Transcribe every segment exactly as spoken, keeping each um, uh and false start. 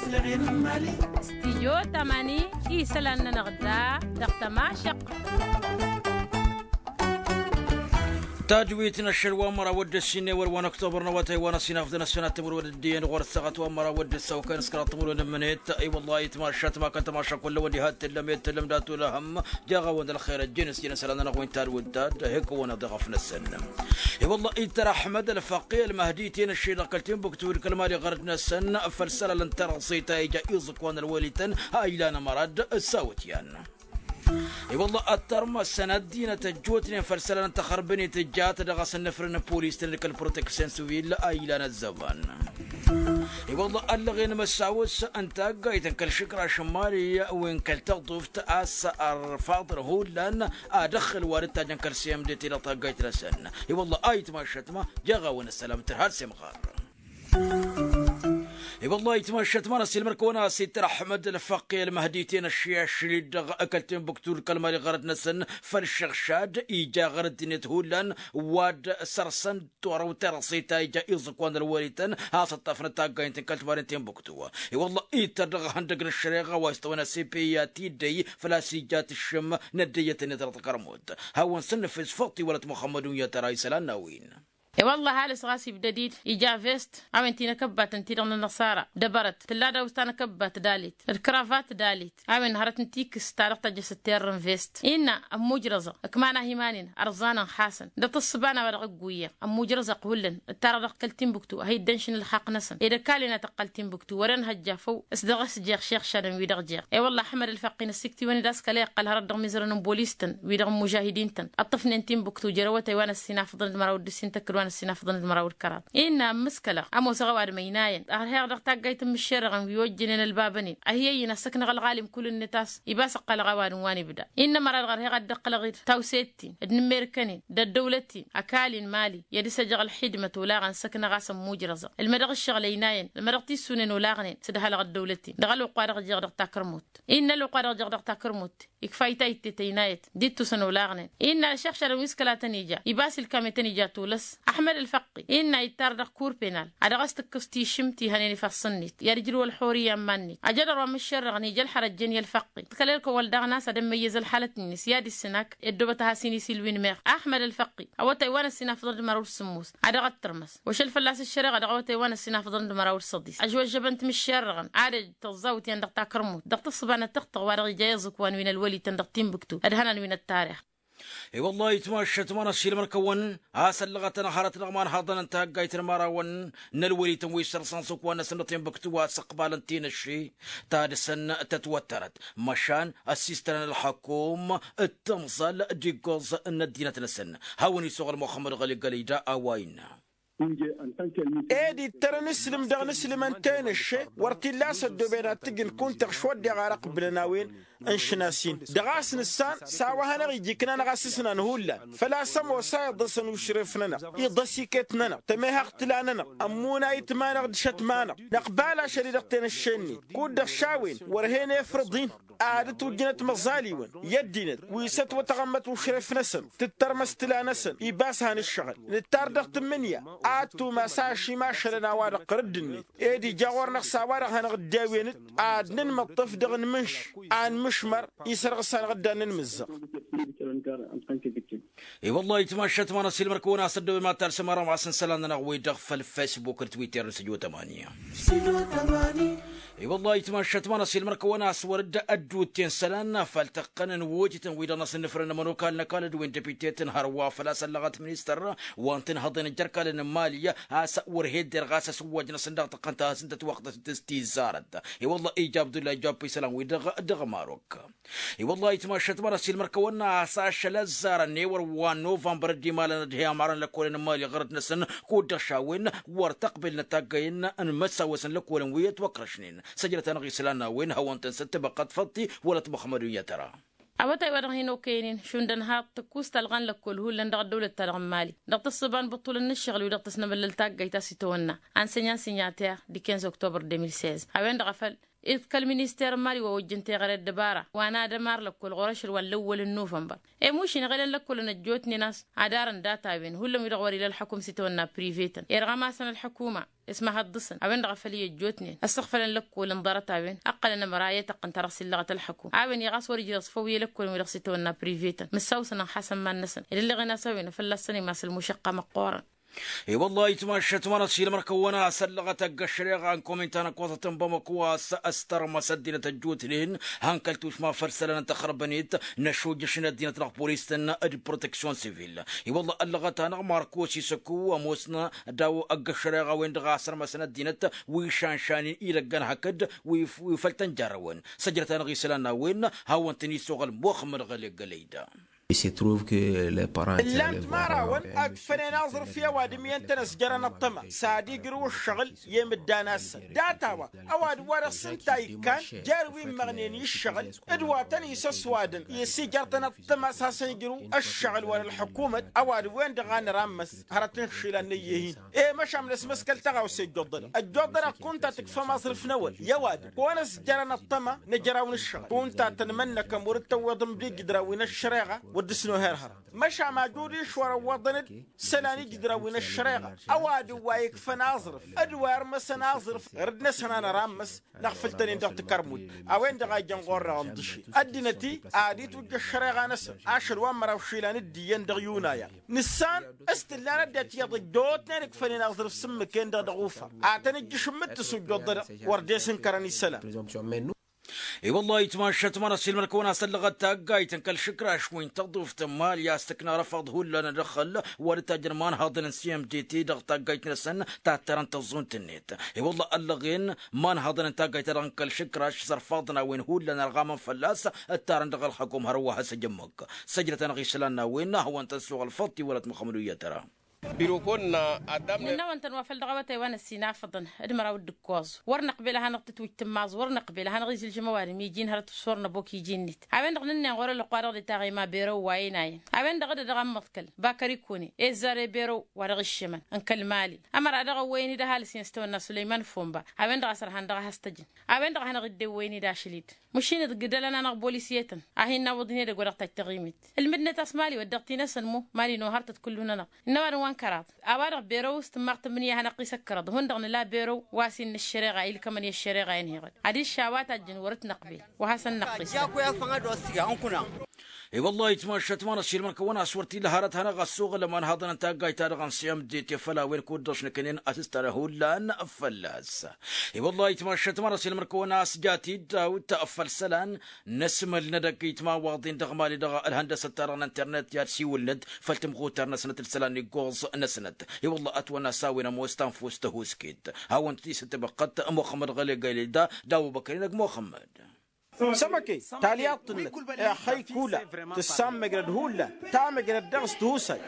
استيجو تماني إيسلان نغدا دقت ماشق تاجويتنا الشلوى مرة ود السنة وروان أكتوبر نواتي وانا سينا فدنا السنة تمر ود الدين غور الثغت ومرة ود السوكان سكرات تمر ود منيت أي والله يتماشى ما كنت ماشى كل ودي هات تلم يتلم داتو لهم جاغا ود الخير الجنس جنس لنا نغوين تار وداد هيك وانا ضغفنا السنة اي والله ترى أحمد الفقيه المهديتين الشي لقلتين بكتور كلماري غردنا السنة فلسلة لن ترى صيتا جائزك وانا الوالدين هاي لانا مراد الساوتيان اي والله الترم السنة دينا تجوتني فرسلنا تخربني تجات دغس النفرن بوليس تنك البروتكشن سويل ايلان الزبان اي والله اللغين مساوس انت قايتن كل شكرا شمالي وين كل تضيف تاس الفاضر هو لان ادخل وارد تاجن كرسيم ديتي لطاقيت لسن اي والله ايت ما شتما جاغا وين السلام ترهال سمغار اي والله يتمشت مانا سيلمرك وانا سيتر احمد الفقيه المهديتين الشيع الشريد اكلتين بكتور كلماري غرد نسن فرشخشاد ايجا غرد نتهولان واد سرسن تورو ترسيتا ايجا ايزك وانا الوالدين هاسا طافن تاقاين تنكلت بارنتين بكتوا اي والله ايتر دغ هندق الشريغه واستوانا سيبياتي دي فلاسيجات الشم ندية نترت كرمود هاون سنفز فوتي ولد محمد يتراي سلان ناوين اي والله هالس غاسي بدديد إجا فيست عمنتينا كبات انتينا النصارى دبرت تلادا وستانا كبات داليت الكرافات داليت عمن هرت انتيك ستارقت جس التيرن فيست إنا أم مجرزة كمانا هيمانين أرزانا حسن ده تصبانا ورقوية أم مجرزة قولن التارا رقلتين بكتو هي الدنشن الحق نسن إذا كالنا تقلتين بكتو ورن هجافو اسدغس جيخ شيخ شارن ويدغ جيخ اي والله حمد الفقين السكتي واني داس كلي قال هرد مزرن بوليستن ويدغ مجاهدين تن الطفن انتين بكتو جروتي وانا السينا فضل مراود السين تكر السنة فضل المراود كرات إن مسكلة أمو صغوار ميناين أهل دقتا جيت من الشرغم ويوجنن البابنين أهي ينسكن غالغالم كل النتاس يباسق الغوار واني بدا إن مرة الغر هي قد دقل غير توسيتين النميركنين دا الدولتين أكال مالي يدي سجغ الحدمة ولاغن سكن غاسم موجرزة المدغ الشغل يناين المدغ تيسونين ولاغنين سدها لغ الدولتين دغلو قارغ جيغ دقتا كرموت إن لو قارغ جيغ دقتا كرموت يكفايتا يتتينايت ديتو سنو لاغنين إن الشيخ شرم مسكلة تنيجا يباس الكامي تنيجا تولس أحمد الفقي إن يتردق كور بينال أدغست كستي شمتي هنيني فصنيت يرجل والحورية ماني أجدر ومشر غني جل حرج جني الفقي تكللك والدغنا سدم ميز الحالة النسياد السناك الدوبتها سيني سيلوين مير أحمد الفقي أو تايوان السنة فضل مراول سموس أدغت ترمس وش الفلاس الشرق أدغو تايوان السنة فضل مراول صديس أجوا جبنت مش شرغن عاد تزوت يندق تاكرموت دق تصبانة تقطع ورغي جايزك وان من الولي تندقتين بكتو أدهنا من التاريخ اي والله يتماشى تمانا الشيل مركون هاس اللغة حارت لغمان حاضن انتهى قايت المراون نلولي تموي سرسان سوك وانا سنتين بكتوا سقبال تين الشي تاد السنة تتوترت مشان السيستان الحكوم التمصل ديقوز الندينة السنة هاوني سوغل محمد غالي قالي دا اوين ايدي ترى نسلم دغ نسلم انتين الشيء ورتي لا سدو بينا تقن كنت شود دغ رقب لناوين انشناسين دغاس نسان ساوها نغي جيكنا نغاسسنا نهولا فلا سمو سايد ضسن وشرفنا يضسيكتنا تميها اقتلاننا امونا يتمانا غدشت مانا نقبالا شريد اقتين الشني كود دغ شاوين ورهين يفرضين عادت وجنت مزاليون يدينت ويست وتغمت وشرف نسن تترمس تلا نسن يباسها الشغل نتاردق تمنيا عادتو ما ساشي ما شرنا وارق ردني ايدي جاور نقصا وارق هنغداوينت عاد ننمطف دغن منش عن مشمر يسرق سان غدا ننمزق اي والله يتماشى تمانا سيل مركونا صدوا ما ترسم مرام عسن سلاننا ويدغ في الفيسبوك التويتر سجو ثمانية اي والله يتماشى تمانا سيل مركونا سورد ادوتين سلاننا فالتقن ووجتن ويدا نص نفرنا منوكال نكال وين دبيتيتن هروا فلا سلغت منستر وانتن هضن الجركال الماليه هاسا ورهيد غاسا سوجنا صندوق تقنتها سنت وقت تستيزارد اي والله ايجاب عبد الله جاب سلام ويدغ دغ ماروك اي والله يتماشى تمانا سيل مركونا ساش لزار نيور وان نوفمبر دي مالنا دهيا مارن لكولن مالي غرد نسن كود شاوين ورتقبل نتاقين ان مساوسن لكولن ويت وكرشنين سجلت نغي سلانا وين هوانتن ستبقت فضي ولا محمد يترى أبتاي ورهينو كينين شوندن هات تكوست الغن لكل هو لندق الدولة تلغم مالي دقت الصبان بطول النشغل ودقت سنبل التاق جيتا سيتونا عن سنيان سنياتير دي خمسة أكتوبر ألفين وستة عشر هوين دغفل إذ كالمينيستير مالي ووجنتي غير الدبارة وأنا دمار لك كل غرش الأول النوفمبر إيه موش نغير لك كل نجوتني ناس عدارن داتا بين هلا يدغوري للحكومة ستونا بريفيتا إرغام سنة الحكومة اسمها الضسن أبين رغفلية جوتني استغفر لك كل انضرت بين أقل أنا مراية تقن ترسل لغة الحكومة أبين يغاس ورجي يصفوي لك كل ميرغ ستونا بريفيتا مسوسنا حسن ما النسن اللي غنا سوينا في اللسنة ماس المشقة مقورا اي والله يتمشى تمارا سيل مركونا سلغة الشريغة عن كومنتانا كوطة بمكوا استر مسدينة الجوتلين هانكلتوش ما فرسلنا تخربنيت نشو جشنا دينة راه بوليستنا ادي بروتكسيون سيفيل اي والله اللغة انا ماركوسي سكو وموسنا داو الشريغة وين دغا سر مسنا دينة ويشان شاني الى جن هكد ويفلتن جارون سجلت انا غيسلانا وين هاو انتني سوغل مخمر غلي قليدا. Il se trouve que les parents اللي ماراون أكفني ناظر فيها وادمي أنت نسجرنا الطمع سادي قرو الشغل يمد ناس داتاوا أواد ورسن تاي كان جاروي مغنيني الشغل إدواتن يسس وادن يسجرتنا الطمع ساسن قرو الشغل ولا الحكومة أواد وين دغان رامس هرتن خيلان نيهين إيه مش عم نسمس كالتغاو سيجدر الجدر كنت تكفى مصرف نول يا واد وانا سجرنا الطمع نجراون الشغل كنت تنمنى كمورت وضم بيق دراوين الشريغة ودسنو هيرهر مش عم أجوري شوار وضنت سلاني جدراوين الشريغة أواد وايك فناظرف أدوار مس ناظرف ردنا سنانا رامس نغفلتني دغت كرمود أوين دغاي جنغور رغم دشي أدينتي عادي توجه الشريغة نسر عشر وامرا وشيلان الديان دغيونايا نسان استلانا دات يضيق دوتنا نكفني ناظرف سمكين دغوفا أعتني جشمت سجود ورديسن كراني سلام اي والله يتماشى تمارا سيل مركونا سلغت تاقاي تنكل شكراش وين تضيف تمال يا استكنا رفض هلا ندخل ورتاجرمان هذا نسيم جي تي ضغط تاقاي تنسن تاتران تظن تنيت اي والله اللغين مان هذا تاقاي ترنكل شكراش صرفاضنا وين هلا نرغام فلاس التارن دغل حكوم هروها سجمك سجلت انا غيسلانا وين هو انت سوق الفطي ولا مخملويه ترى بيروكونا أدم من نوع أنت نوافل دعوة وانا السيناء فضن أدمر ود الكواز ورنا قبلها نقطة ويتماز ورنا قبلها نغيز الجمواري ميجين هرت صورنا بوك يجين نت عبين دغنا غور القوارض تاعي ما بيرو وايناي عبين دغدا دغم مثكل باكري كوني إزاري بيرو ورغ الشمن أنكل مالي أمر أدغ ويني ده هالسين استونا سليمان فومبا عبين دغ سرحان دغ هستجن عبين دغ هنغد ويني ده شليد مشين دقدلنا نغ بوليسيتن أهين نوضني دغ ورق تغيمت المدنة تسمالي ودقتي نسنمو مالي نوهرت كلنا إنما وان كرات أوارق بيرو استمرت مني هنا قيس كرد هندغن لا بيرو واسين الشريعة إلى كمان الشريعة ينهغد عدي الشاوات الجنورت نقبل وحسن نقيس اي والله يتماشى تمارا سيل مركونا صورتي لهارت هنا غسوغ لما هذا انت قاي تارغان سيام ديتي فلا وين كودش نكنين اسستره لان افلاس اي والله يتماشى تمارا سيل مركونا سجاتي داو تافل سلان نسم الندق يتما واضين دغمالي دغ الهندسه ترى انترنت يا سي ولد فلتمغو ترنا سنه السلان غوز نسنت اي والله اتونا ساوينا موستان فوسته سكيت هاو انت ستبقت محمد غلي قال دا داو بكرينك محمد سمكي تاليات يا خي كولا تسام مجرد هولا تام مجرد درس توسي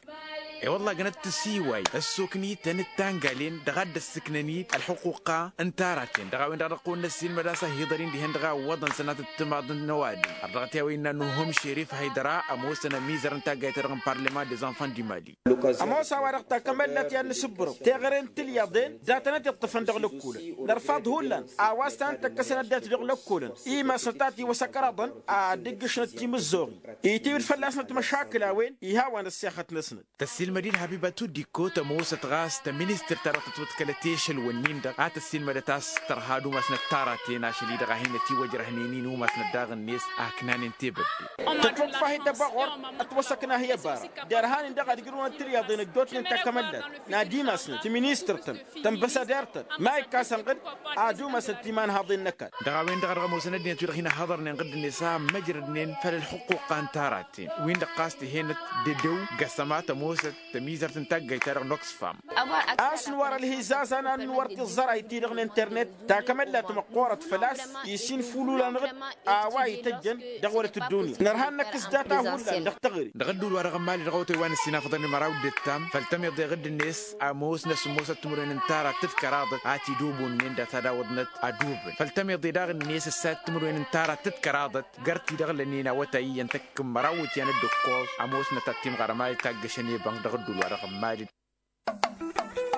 اي والله قنات تسيواي السكني تنتان قالين دغاد السكنني الحقوق انتاراتين دغا وين دغقون السين مدرسه هيدرين دي هندغا وطن سنه التماد النواد ارغتي وين انهم شريف هيدرا اموسنا ميزر انت قايترن بارلمان دي زانفان دي مالي اموسا ورقتا كملت يا نسبرو تغرين تليادين ذاتنا تطفن دغلكول نرفض هولا اواستان تكسنا دات دغلكول اي ما سلطاتي وسكرادن ادقش نتيم الزوري ايتي الفلاسنه مشاكل وين يهاون السيخه نسند المدينة حبيبة توديكو تموسة غاز تمينستر ترى تتكلتيش الونين ده عات السين مدتاس ترهادو مسنا تاراتين عشان يدغا هنا تي وجره هنينين ومسنا داغ الناس أكنان انتبه تتوقف هي دبغور أتوسكنا هي بار دارهان دغا دقرون الترياضين الجوتين تكملت نادي مسنا تمينستر تن تنبسادرتن ما يكاسن قد عادو مسنا تيمان هاضين نكات دغا وين دغا موسنا دين تيرا هنا حضرنا قد النساء مجردين فالحقوق عن تاراتين وين دقاستي هنا ددو قسمات موسى تميزر تنتقى ترى نوكس فام أصل ورا الهزاز أنا نورت الزرع يتيرغ الإنترنت تاكمل لا تمقورة فلاس يسين فلولا نغد آواي تجن دغورة الدنيا نرهان نكس داتا هولا دغتغري دغدو الورق مالي دغوتي وان السينا فضل مراود التام فالتم يضي غد الناس آموس ناس موسى تمرين انتارا تذكراض آتي دوبون من دا تداودنت أدوبن فالتم يضي داغ الناس السات تمرين انتارا تذكراضت قرتي دغل النينا وتاي ينتك مراود يعني الدكوز آموس نتاتيم غرماي تاقشني بان دغدو الورق مالي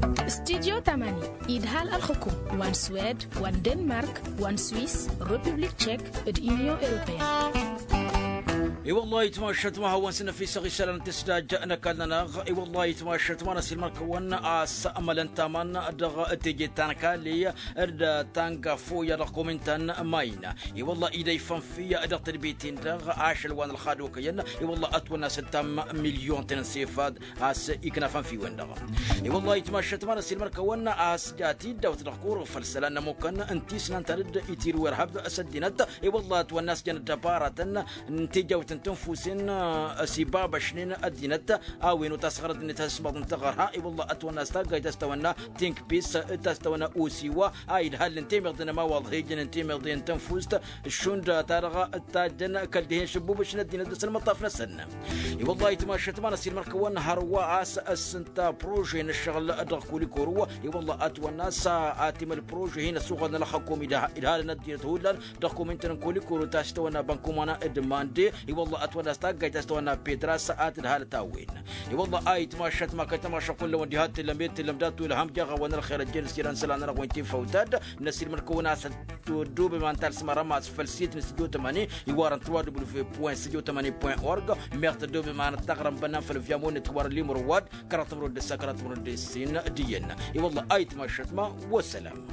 استوديو ثمانية إدهال الحكوم وان سويد وان دنمارك وان سويس ريبوبليك تشيك اليونيون أوروبية. اي والله يتماشت ما هو سنة في سغي سلام تسدا جاءنا كلنا اي والله يتماشت ما نسيل مركون اس امل تمن دغ تيجي تانكالي ارد تانغا فو يا دوكومنتان ماينا اي والله ايدي فن في ادق تربيتين دغ عاشل وان الخادو كين اي والله اتونا ستة مليون تنسيفاد اس يكنا فن في وين دغ اي والله يتماشت ما نسيل مركون اس جاتي دوت دقور فلسلنا ممكن انتي سنان ترد يتير ورهب اسدينت اي والله تو الناس جن دبارة نتيجه تنفوسين سباب شنين الدينة أوينو تسخرت إن تسمع تنتقرها إي والله أتونا استاجا تستونا تينك بيس تستونا أوسيوا أيد هل نتيم يقدنا ما واضح يجن نتيم يقدين تنفوست الشون تارغا التاجن كلدهن شبوب شن الدينة دسنا مطاف نسنا إي والله يتماشى تما نسير مركون هروا أس السنتا بروجين الشغل أدركولي كوروا إي والله أتونا ساعتم البروجي هنا سوقنا لحكومي ده إلها الدينة هولا دوكومنتن كولي كورو تستونا بنكومانا إدماندي والله أتونا استاجا تستونا بيدرا ساعات الهالة تاوين والله آي تماشت ما كتماشى كل ونديهات لمبيت لمدات والهم جاغا وانا الخير الجن سيران سلان رغوين تيم فوتاد نسير مركونا ستودو بمان تالس مرامات فلسيت نسجو تماني يوارن ترواد بلو في بوين سجو تماني بوين أورغ ميرت دو بمان تغرم بنا فالفيامون نتوار لي مرواد كرات مرود دسا كرات مرود دسين ديين والله آي تماشت ما والسلام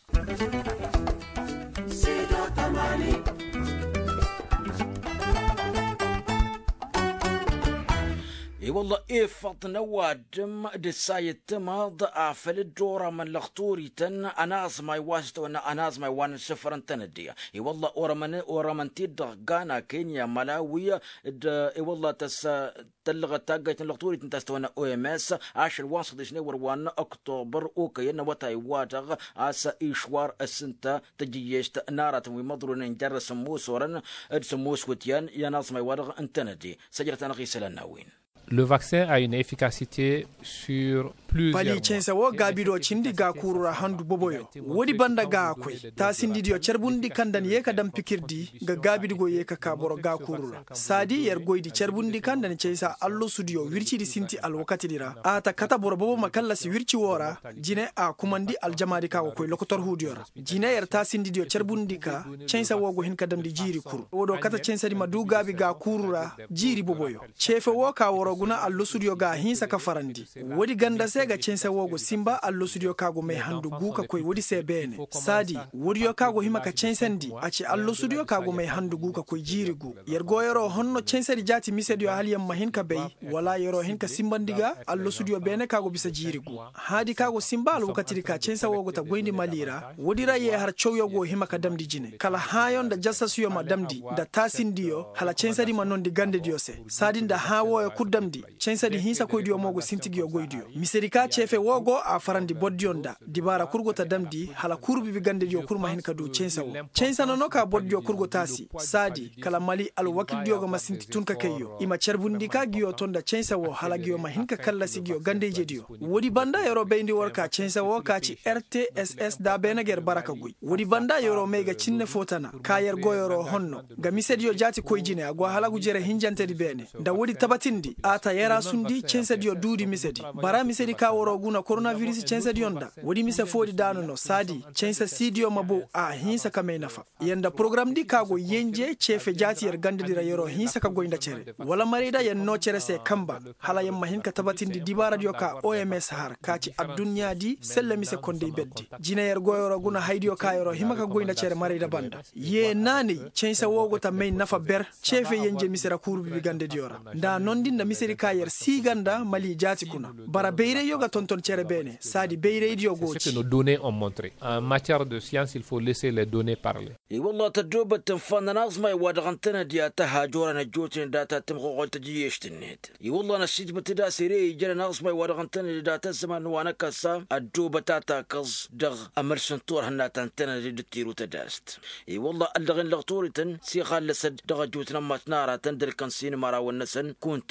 سيدو تماني اي والله ايه فطنا وادم دسايت ما ضعف الدورة من لخطوري تن اناز ما يواست وانا اناز ما يوان سفرن تندية اي والله اورمن اورمن تيد غانا كينيا ملاوي اي والله تس تلغى تاجت لخطوري تن تستونا او ام اس عشر واصل شنو وروان اكتوبر اوكي نوتاي واتغ اس ايشوار السنتا تجيشت نارات ومضرون جر سموس ورن سموس وتيان يا ناس ما يوارغ انتندي سجلت انا غيسلنا وين. Le vaccin a une efficacité sur plusieurs Pali chensa wo gabido chindi ga kurura handu boboyo wodi banda ga akwai ta sindi dio cerbundi kandan ye kadam pikirdi ga gabido go ye ka kaboro ga kurura sadi yer goydi cerbundi kandan chensa allo studio wirci di sinti al wakati dira ata kata boro bobo makalla si wirci wora jine a kumandi al jamadi ka ko lokotor hudiora jine yer ta sindi dio cerbundi ka chensa wo go hin kadam di jiri kur wodo kata chensa di madu gabi ga kurura jiri boboyo chefe wo ka woro guna allo studio ga hinsa ka farandi wodi ganda se ga chensa wogo simba allo studio kago mai handu guka koi wodi se bene sadi wodi yo kago hima ka chensandi aci allo studio kago mai handu guka koi jirigu yergo yero honno chensadi jati misedio haliyam mahin ka bay wala yero hin ka simbandiga allo studio bene kago bisa jirigu hadi kago simba al wakati ka chensa wogo ta goindi malira wodi raye har chowyogo hima ka damdi jine kala hayon da jassa suyo ma damdi da tasindiyo hala chensadi manon di gande diose sadi da hawo ya kudamdi chensadi hinsa koi dio mogo sintigiyo goidio miserika chefe wogo a farandi boddionda dibara kurgo ta damdi hala kurbi bi gande dio kurma hin kadu chensa wo chensa no ka boddio kurgo tasi sadi kala mali al wakil dio go masinti tunka kayo ima cerbundi ka giyo tonda chensa wo hala giyo ma hin ka kala sigiyo gande je dio wodi banda yoro bendi worka chensa wo ka ci R T S S da benager baraka gui wodi banda yoro mega cinne fotana ka yer goyoro honno ga misedio jati koyjine agwa hala gujere hinjante di bene da wodi tabatindi ata yera sundi chensa dio dudi misedi bara misedi ka woro guna coronavirus chensa dionda wodi mise fodi dano no sadi chensa sidio mabo a hinsa kame nafa yanda program di kago yenje chefe jati yer gande dira yoro hinsa ka goinda chere wala marida yen no chere se kamba hala yam mahin ka tabatindi dibara dio ka O M S har kaci adunya di selle mise konde beddi jina yer goyoro guna haydio ka yoro himaka goinda chere marida banda ye nani chensa wogo ta main nafa ber chefe yenje misera kurbi bi gande diora nda nondinda miseri ka yer siganda mali jati kuna bara beire yoga tonton chere bene sadi beire idio gochi ce que nos données ont montré en matière de science il faut laisser les données parler اي والله تجربة تنفن ناس ما يوادغنتنا دي تهاجورا نجوتين داتا تمغو تجيش النت اي والله نسيت بتدا سيري جرى ناس ما يوادغنتنا داتا زمان وانا كسا الدوبة تاتا كز دغ امرسن طور هنا تنتنا دي تيرو تداست اي والله الدغن لغطوري تن سي خالسد دغ جوتنا ما تنارا تندر كنسين مرا والنسن كونتين تا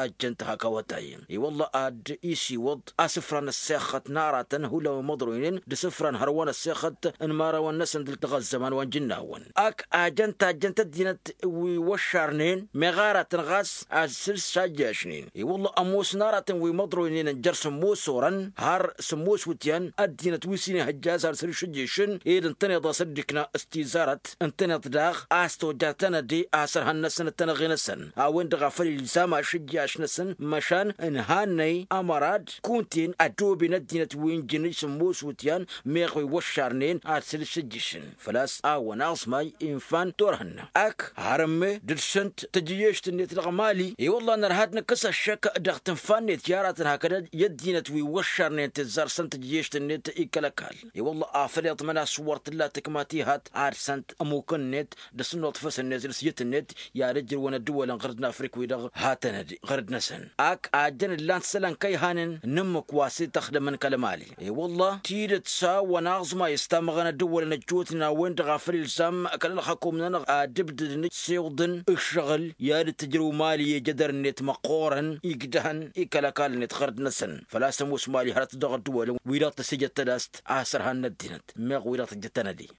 أجنت هكوتاي اي والله اد ايشي وض اسفران الساخت نارة هلا ومضروين دسفران هروان الساخت انمارا والناس دلتغى الزمان وانجناون اك اجنت اجنت دينت وشارنين مغارة غاس اسلس شاجاشنين اي والله اموس نارة ومضروين جرس موسورا هار سموس وتيان الدينت ويسيني هجاز هار سرشجيشن ايد انتني ضا صدقنا استيزارت انتني ضداغ استو جاتنا دي اسر هالنسن انتنا غنسن اوين دغافل الزاما شجاش نسن مشان انهاني امراد كونتين ادوبي ندينت وين جني سموس وتيان ميغوي وشارنين اسل شجيشن فلاس او ناصماي انفان تورهن اك هرمي درشنت تجيش تنيت الغمالي اي والله نرهادنا كسا الشك دغتن فاني تيارات هكذا يدينت وي وشارنين تزار سنت جيش تنيت ايكالكال اي والله افريط منا صورت الله تكماتي هات عارسنت اموكن نت دسنو طفس النزل سيت النت يا رجل وانا دول غردنا افريق ويدغ هاتنا غردنا سن اك اجن اللان سلان كي هانن نمك واسي تخدم من كلمالي اي والله تيرت سا وناغزما يستمغنا دول نجوتنا وين دغافري الزام كان الحكومة دبد سيودن الشغل يا تجرو مالي جدر نت مقورن يقدهن يكلكال نت غردنا سن فلا سموس مالي هرت دغ دول ويرات سجت تداست اسر هان الدينت مغ ويرات جتنا دي